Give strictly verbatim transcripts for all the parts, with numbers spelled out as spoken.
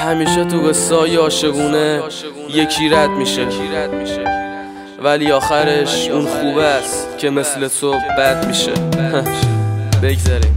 همیشه تو قصه‌های عاشقونه یکی رد میشه، ولی آخرش اون خوبه است که مثل تو بد میشه. بگذاریم.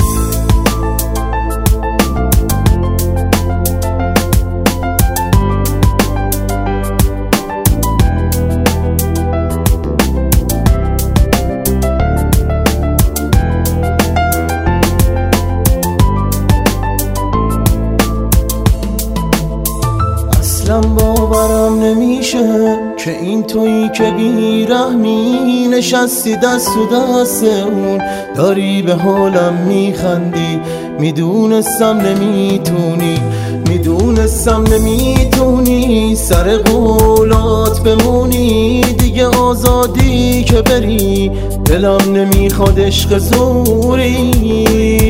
اصلا باورم نمیشه که این تویی که بیرحمی نشستی دست و دست اون داری به حالم میخندی. میدونستم نمیتونی میدونستم نمیتونی سر قولات بمونی دیگه، آزادی که بری دلم نمیخواد عشق زوری.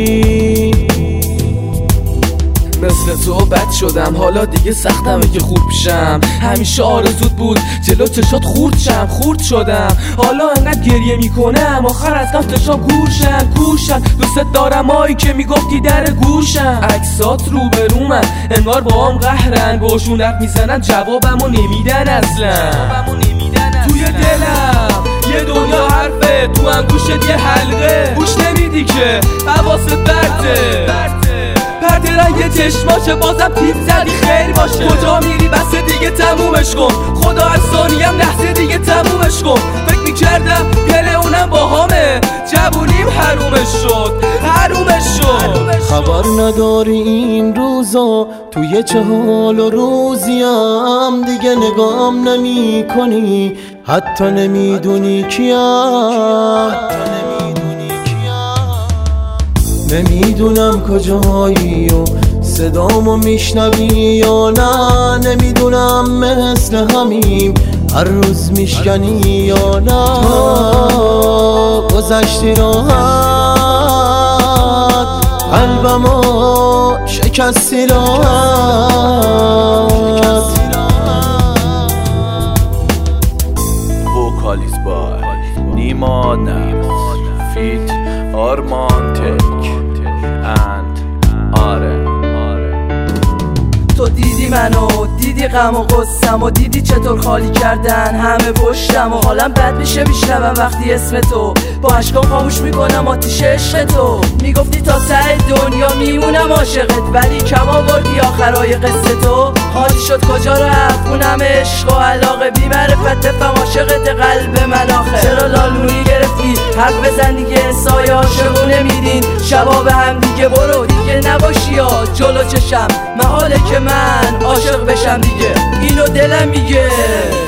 مثل تو بد شدم حالا دیگه سختمه که خوب شم، همیشه آرزوت بود جلو چشات خورد شم خورد شدم. حالا انقدر گریه میکنم آخر از غم چشام گوشم گوشم دوست دارم هایی که میگفتی در گوشم. عکسات رو به رومن انگار با هم قهرن، باشون حرف میزنن جوابمو نمیدن اصلا. توی دلم یه دنیا حرفه، تو هم گوشت یه حلقه، گوش نمیدی که حواست برده. پرده رنگ چشماشه بازم تیپ زدی خیر باشه. کجا میری بس دیگه تمومش کن، خدا هر ثانیم لحظه دیگه تمومش کن. فکر میکردم گله اونم با همه جوونیم حرومش شد حرومش شد. خبر نداری این روزا توی چه حال و روزیم، دیگه نگام نمی کنی حتی نمیدونی کیم. نمیدونم کجایی و صدامو میشنوی یا نه، نمیدونم مثل همیم هر روز میشکنی یا نه. تا گذشتی راحت قلبمو شکستی راحت. وکالیز بای نیما نفس فیت آرمان تک اند آره. تو دیدی منو دیدی غم و غصم و دیدی چطور خالی کردن همه پشتم و حالم بد میشه میشنوم وقتی اسم تو با اشکام خاموش میکنم آتیش عشق تو. میگفتی تا ته دنیا میمونم عاشقت ولی کم آوردی آخرای قصه تو. حالی شد کجا رفت اونم عشق و علاقه بی معرفت بفهم عاشقت قلب من آخه. چرا لالونی گرفتی حرف بزن دیگه سایه عاشقونه میدین شبا به هم دیگه. برو دیگه نباشی یا جلو چشم محاله که من عاشق بشم دیگه، اینو دلم میگه.